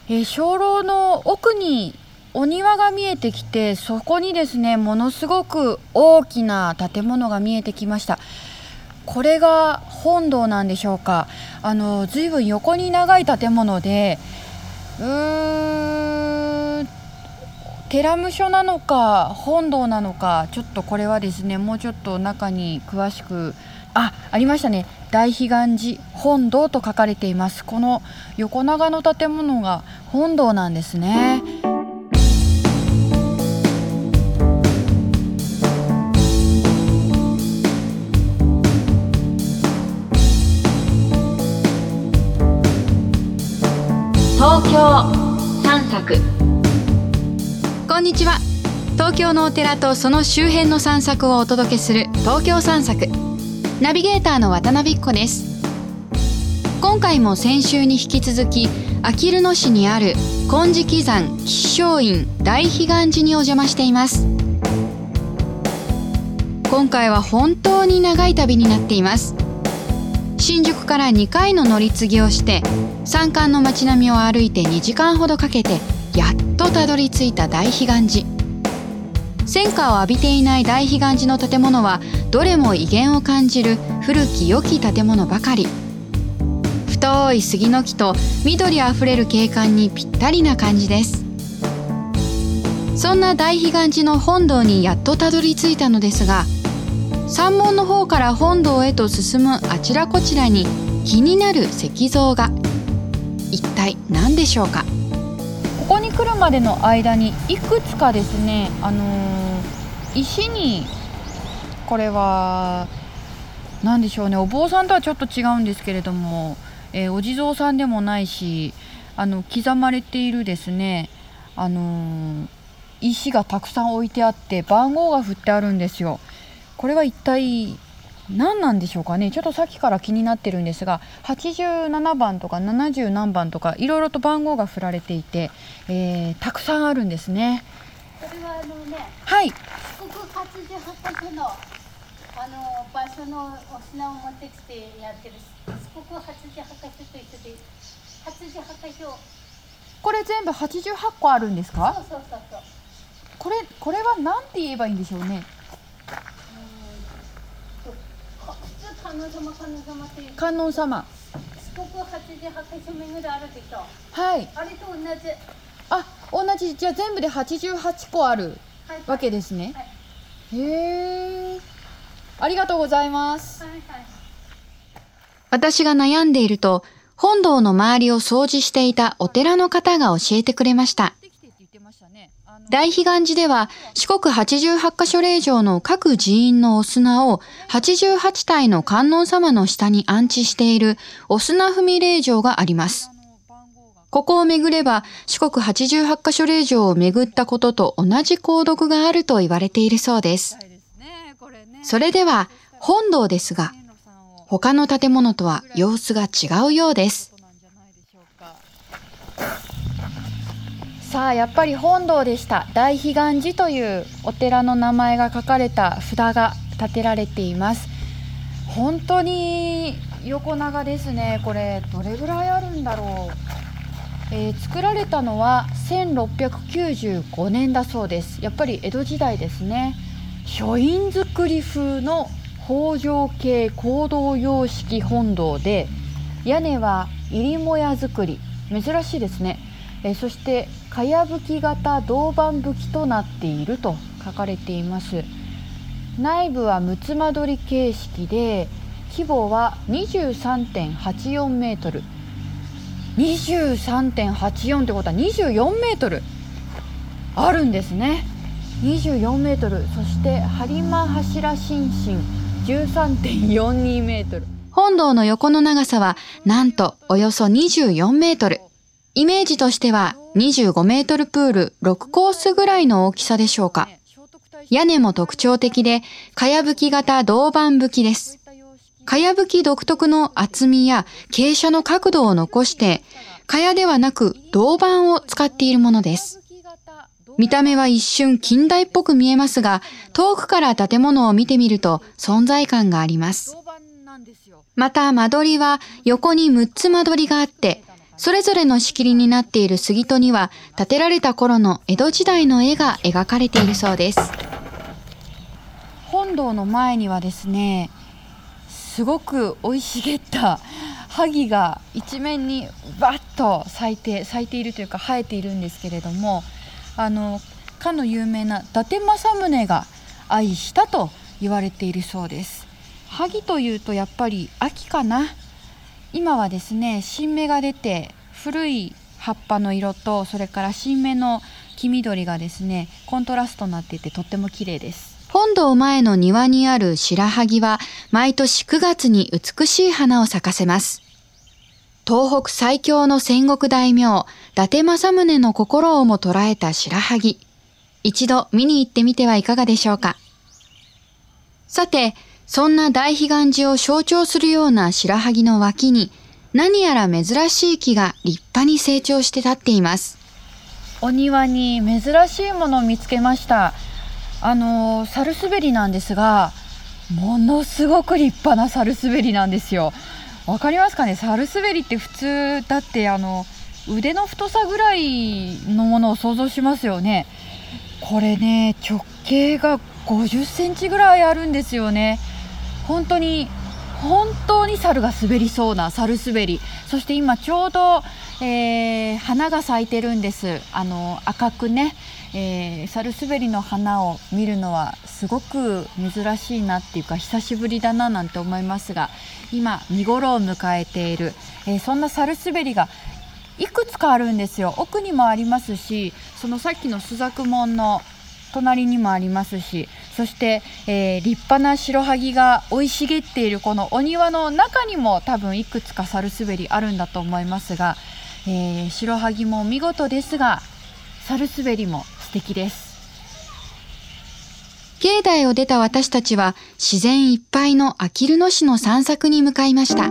鐘楼の奥にお庭が見えてきて、そこにですね、ものすごく大きな建物が見えてきました。これが本堂なんでしょうか。随分横に長い建物で、寺務所なのか本堂なのか、ちょっとこれはですね、もうちょっと中に詳しく、ありましたね。大悲願寺本堂と書かれています。この横長の建物が本堂なんですね。 東京散策。 こんにちは。東京のお寺とその周辺の散策をお届けする東京散策。ナビゲーターの渡辺子です。今回も先週に引き続き、あきる野市にある金色山吉祥院大悲願寺にお邪魔しています。今回は本当に長い旅になっています。新宿から2回の乗り継ぎをして、山間の街並みを歩いて2時間ほどかけてやっとたどり着いた大悲願寺。戦火を浴びていない大悲願寺の建物はどれも威厳を感じる古き良き建物ばかり。太い杉の木と緑あふれる景観にぴったりな感じです。そんな大悲願寺の本堂にやっとたどり着いたのですが、山門の方から本堂へと進むあちらこちらに気になる石像が。一体何でしょうか。 ここに来るまでの間にいくつかですね、石に、これは何でしょうね、お坊さんとはちょっと違うんですけれども、お地蔵さんでもないし、刻まれているですね、石がたくさん置いてあって番号が振ってあるんですよ。これは一体何なんでしょうかね。ちょっとさっきから気になってるんですが、87番とか70何番とかいろいろと番号が振られていて、たくさんあるんですね。 これははい、 四国88箇所の場所のお品を持ってきてやってる四国88箇所と一緒で88箇所。 これ全部88個あるんですか。 そう。 これは何て言えばいいんでしょうね。 観音様という。 観音様。 四国88箇所巡るあるでしょ。 はい。 あれと同じ。 同じ。じゃあ全部で88個あるわけですね。 はい、 へー。ありがとうございます。 私が悩んでいると、本堂の周りを掃除していたお寺の方が教えてくれました。大悲願寺では四国88箇所霊場の各寺院のお砂を88体の観音様の下に安置しているお砂踏み霊場があります。ここを巡れば四国88箇所霊場を巡ったことと同じ功徳があると言われているそうです。それでは本堂ですが、他の建物とは様子が違うようです。 さあ、やっぱり本堂でした。大悲願寺というお寺の名前が書かれた札が立てられています。本当に横長ですね。これどれぐらいあるんだろう。作られたのは1695年だそうです。やっぱり江戸時代ですね。書院造り風の方丈系講堂様式本堂で、屋根は入母屋造り、珍しいですね。そしてかやぶき型銅板葺きとなっていると書かれています。内部は六つ間取り形式で、規模は 23.84 メートル。23.84 ってことは24メートルあるんですね。24メートル。そして播磨柱心身 13.42 メートル。 本堂の横の長さはなんとおよそ24メートル。イメージとしては25メートルプール6コースぐらいの大きさでしょうか。屋根も特徴的で、かやぶき型銅板葺きです。かやぶき独特の厚みや傾斜の角度を残して、かやではなく銅板を使っているものです。見た目は一瞬近代っぽく見えますが、遠くから建物を見てみると存在感があります。また間取りは横に6つ間取りがあって、 それぞれの仕切りになっている杉戸には、建てられた頃の江戸時代の絵が描かれているそうです。 本堂の前にはですね、すごく生い茂った萩が一面にバッと咲いているというか生えているんですけれども、かの有名な伊達政宗が愛したと言われているそうです。萩というとやっぱり秋かな。今はですね、新芽が出て古い葉っぱの色とそれから新芽の黄緑がですね、コントラストになっていてとっても綺麗です。 本堂前の庭にある白萩は毎年9月に美しい花を咲かせます。東北最強の戦国大名、伊達政宗の心をも捉えた白萩。一度見に行ってみてはいかがでしょうか。さて、そんな大悲願寺を象徴するような白萩の脇に、何やら珍しい木が立派に成長して立っています。 お庭に珍しいものを見つけました。サルスベリなんですが、ものすごく立派なサルスベリなんですよ。わかりますかね。サルスベリって普通だって腕の太さぐらいのものを想像しますよね。これね、直径が50センチぐらいあるんですよね。本当に猿が滑りそうなサルスベリ。そして今ちょうど、花が咲いてるんです。赤くね、サルスベリの花を見るのはすごく珍しいなっていうか久しぶりだななんて思いますが、今見頃を迎えている、そんなサルスベリがいくつかあるんですよ。奥にもありますし、そのさっきの朱雀門の隣にもありますし、そして、立派な白萩が生い茂っているこのお庭の中にも多分いくつかサルスベリあるんだと思いますが、白萩も見事ですが、サルスベリも素敵です。 境内を出た私たちは自然いっぱいのあきる野市の散策に向かいました。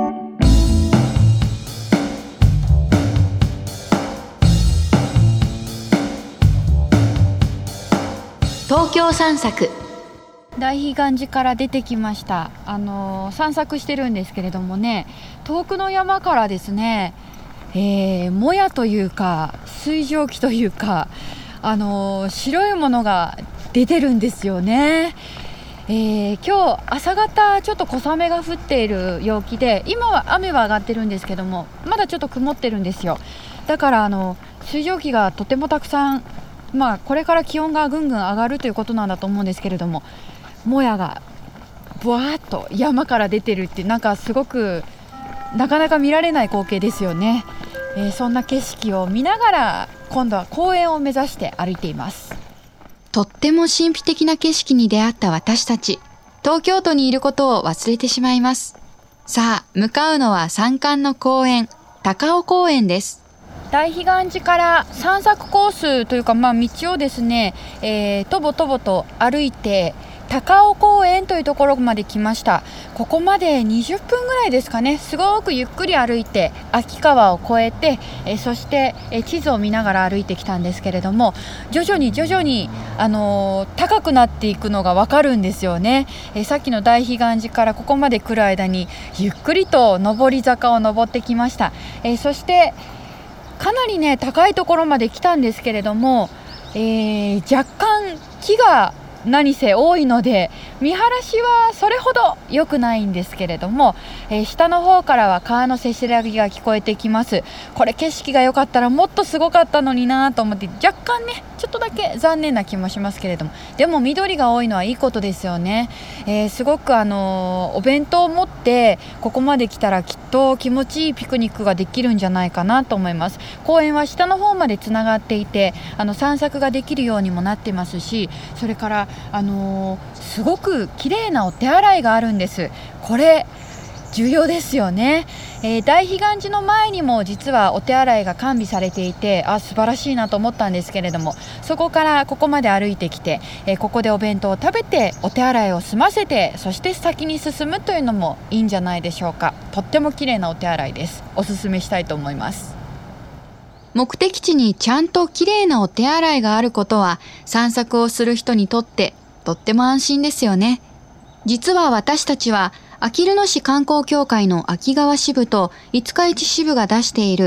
東京散策。 大悲願寺から出てきました。散策してるんですけれどもね、遠くの山からですね、もやというか水蒸気というか、白いものが出てるんですよね。今日朝方ちょっと小雨が降っている陽気で、今は雨は上がってるんですけども、まだちょっと曇ってるんですよ。だから水蒸気がとてもたくさん、これから気温がぐんぐん上がるということなんだと思うんですけれども、もやがぶわーっと山から出てるって、なんかすごくなかなか見られない光景ですよね。そんな景色を見ながら今度は公園を目指して歩いています。 とっても神秘的な景色に出会った私たち、東京都にいることを忘れてしまいます。さあ、向かうのは山間の公園、高尾公園です。 大悲願寺から散策コースというか、道をですね、とぼとぼと歩いて高尾公園というところまで来ました。ここまで20分ぐらいですかね。すごくゆっくり歩いて秋川を越えて、そして地図を見ながら歩いてきたんですけれども、徐々に高くなっていくのがわかるんですよね。さっきの大悲願寺からここまで来る間にゆっくりと上り坂を登ってきました。そしてかなりね高いところまで来たんですけれども、若干木が何せ多いので見晴らしはそれほど良くないんですけれども、下の方からは川のせせらぎが聞こえてきます。これ景色が良かったらもっとすごかったのになと思って、若干ねちょっとだけ残念な気もしますけれども、でも緑が多いのはいいことですよね。すごくお弁当を持ってここまで来たらきっと気持ちいいピクニックができるんじゃないかなと思います。公園は下の方までつながっていて散策ができるようにもなってますし、それからすごく綺麗なお手洗いがあるんです。これ重要ですよね。大悲願寺の前にも実はお手洗いが完備されていて、素晴らしいなと思ったんですけれども、そこからここまで歩いてきて、ここでお弁当を食べてお手洗いを済ませて、そして先に進むというのもいいんじゃないでしょうか。とっても綺麗なお手洗いです。おすすめしたいと思います。 目的地にちゃんと綺麗なお手洗いがあることは散策をする人にとってとっても安心ですよね。実は私たちはあきる野市観光協会の秋川支部と五日市支部が出している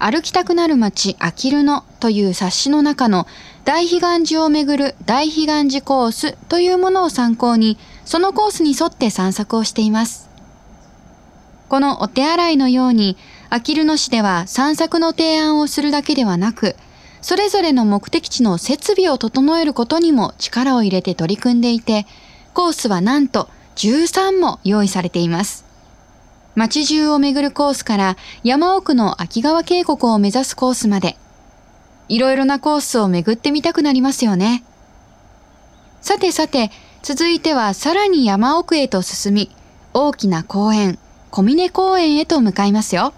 歩きたくなる街あきる野という冊子の中の大彼岸寺をめぐる大彼岸寺コースというものを参考に、そのコースに沿って散策をしています。このお手洗いのように、あきる野市では散策の提案をするだけではなく、それぞれの目的地の設備を整えることにも力を入れて取り組んでいて、コースはなんと13も用意されています。街中を巡るコースから山奥の秋川渓谷を目指すコースまで、いろいろなコースを巡ってみたくなりますよね。さてさて、続いてはさらに山奥へと進み、大きな公園、小峰公園へと向かいますよ。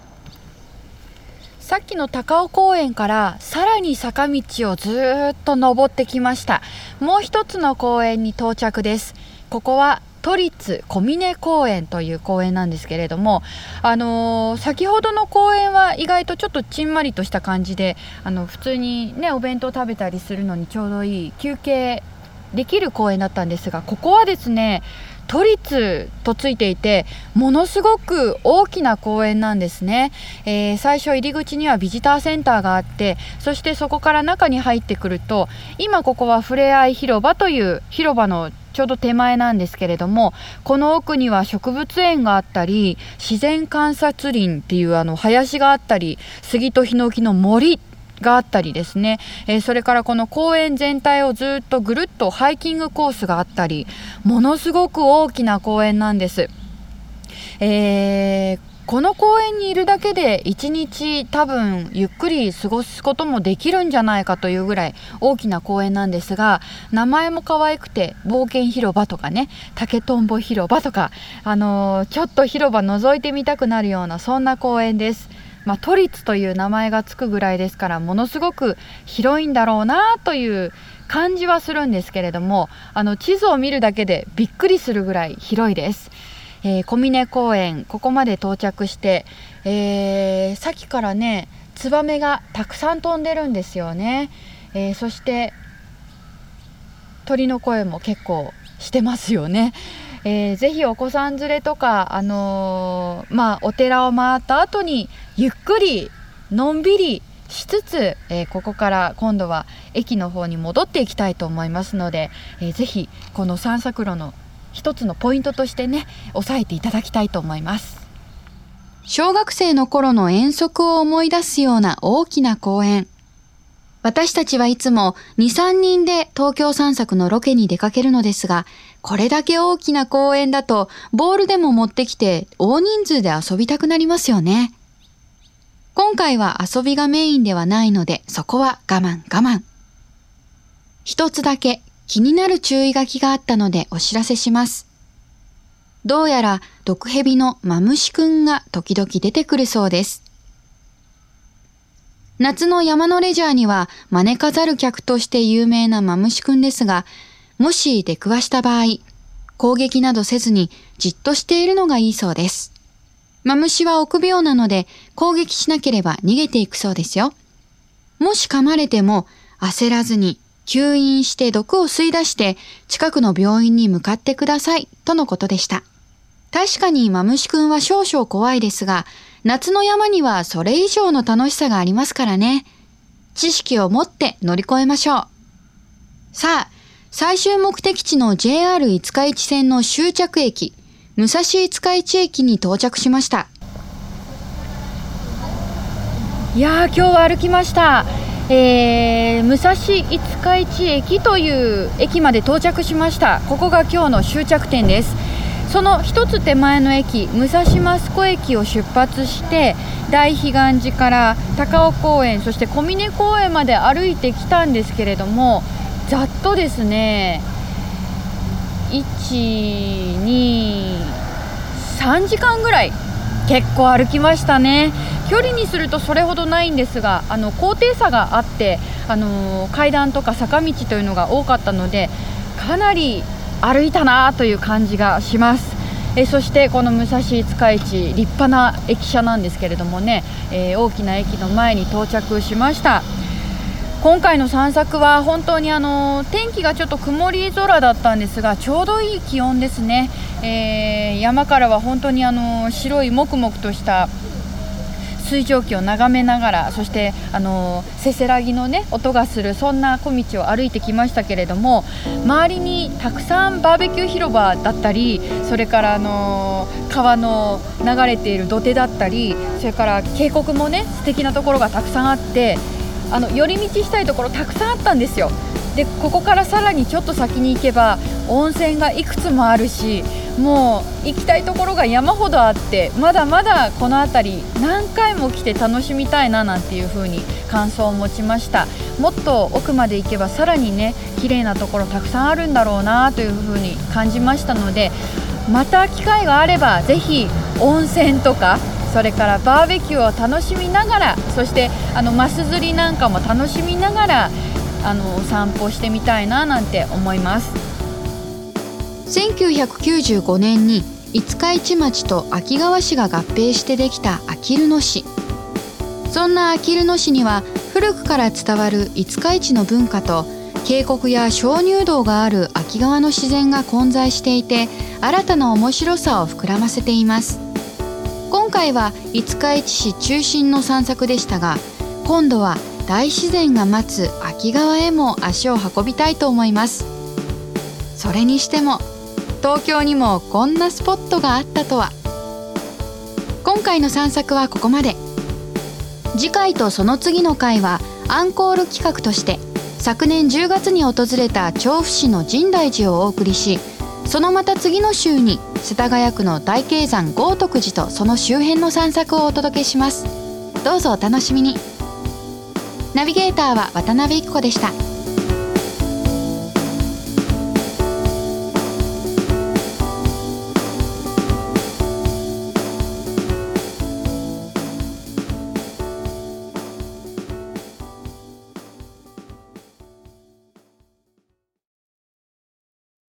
さっきの高尾公園からさらに坂道をずっと登ってきました。もう一つの公園に到着です。ここは都立小峰公園という公園なんですけれども、先ほどの公園は意外とちょっとちんまりとした感じで、普通にねお弁当食べたりするのにちょうどいい休憩できる公園だったんですが、ここはですね都立とついていてものすごく大きな公園なんですね。最初入り口にはビジターセンターがあって、そしてそこから中に入ってくると、今ここはふれあい広場という広場のちょうど手前なんですけれども、この奥には植物園があったり、自然観察林っていう林があったり、杉とヒノキの森があったりですね、それからこの公園全体をずっとぐるっとハイキングコースがあったり、ものすごく大きな公園なんです。この公園にいるだけで一日多分ゆっくり過ごすこともできるんじゃないかというぐらい大きな公園なんですが、名前も可愛くて冒険広場とかね、竹とんぼ広場とか、ちょっと広場覗いてみたくなるようなそんな公園です。都立という名前がつくぐらいですから、ものすごく広いんだろうなという感じはするんですけれども、地図を見るだけでびっくりするぐらい広いです。小峰公園、ここまで到着して、さっきからねツバメがたくさん飛んでるんですよね。そして鳥の声も結構してますよね。ぜひお子さん連れとか、お寺を回った後にゆっくりのんびりしつつ、ここから今度は駅の方に戻っていきたいと思いますので、ぜひこの散策路の一つのポイントとしてね押さえていただきたいと思います。 小学生の頃の遠足を思い出すような大きな公園。私たちはいつも 2,3 人で東京散策のロケに出かけるのですが、これだけ大きな公園だとボールでも持ってきて大人数で遊びたくなりますよね。今回は遊びがメインではないので、そこは我慢。一つだけ気になる注意書きがあったのでお知らせします。どうやら毒蛇のマムシくんが時々出てくるそうです。夏の山のレジャーには招かざる客として有名なマムシくんですが、もし出くわした場合、攻撃などせずにじっとしているのがいいそうです。マムシは臆病なので攻撃しなければ逃げていくそうですよ。もし噛まれても焦らずに吸引して毒を吸い出して近くの病院に向かってくださいとのことでした。確かにマムシくんは少々怖いですが、夏の山にはそれ以上の楽しさがありますからね。知識を持って乗り越えましょう。さあ、最終目的地の JR 五日市線の終着駅、武蔵五日市駅に到着しました。 いやー、今日は歩きました。武蔵五日市駅という駅まで到着しました。ここが今日の終着点です。その一つ手前の駅、武蔵益子駅を出発して大彼岸寺から高尾公園、そして小峰公園まで歩いてきたんですけれども、ざっとですね1、2、3時間ぐらい結構歩きましたね。距離にするとそれほどないんですが、高低差があって、階段とか坂道というのが多かったので、かなり歩いたなという感じがします。そしてこの武蔵五日市、立派な駅舎なんですけれどもね、大きな駅の前に到着しました。今回の散策は本当に天気がちょっと曇り空だったんですが、ちょうどいい気温ですね。山からは本当に白いもくもくとした水蒸気を眺めながら、そしてせせらぎのね音がする、そんな小道を歩いてきましたけれども、周りにたくさんバーベキュー広場だったり、それから川の流れている土手だったり、それから渓谷もね素敵なところがたくさんあって、寄り道したいところたくさんあったんですよ。でここからさらにちょっと先に行けば温泉がいくつもあるし、もう行きたいところが山ほどあって、まだまだこの辺り何回も来て楽しみたいななんていう風に感想を持ちました。もっと奥まで行けばさらにね綺麗なところたくさんあるんだろうなという風に感じましたので、また機会があればぜひ温泉とか、それからバーベキューを楽しみながら、そしてマス釣りなんかも楽しみながら散歩してみたいななんて思います。 1995年に五日市町と秋川市が合併してできたあきる野市。そんなあきる野市には古くから伝わる五日市の文化と渓谷や鍾乳洞がある秋川の自然が混在していて、新たな面白さを膨らませています。今回は五日市市中心の散策でしたが、今度は大自然が待つ秋川へも足を運びたいと思います。それにしても東京にもこんなスポットがあったとは。今回の散策はここまで。次回とその次の回はアンコール企画として昨年10月に訪れた調布市の深大寺をお送りし、そのまた次の週に世田谷区の大鶏山豪徳寺とその周辺の散策をお届けします。どうぞお楽しみに。ナビゲーターは渡辺育子でした。